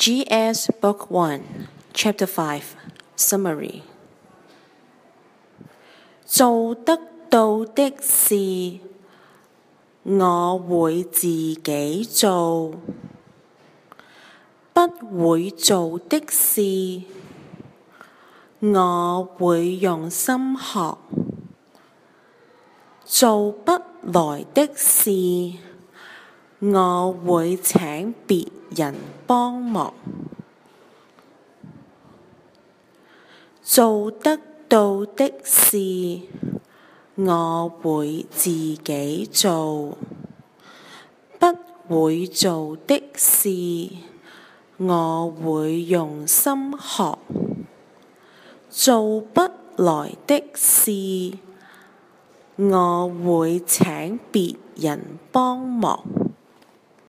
GS Book 1 Chapter 5 Summary 做得到的事，我會自己做；不會做的事，我會用心學；做不來的事，我會請別人幫忙。做得到的事，我會自己做；不會做的事，我會用心學；做不來的事，我會請別人幫忙。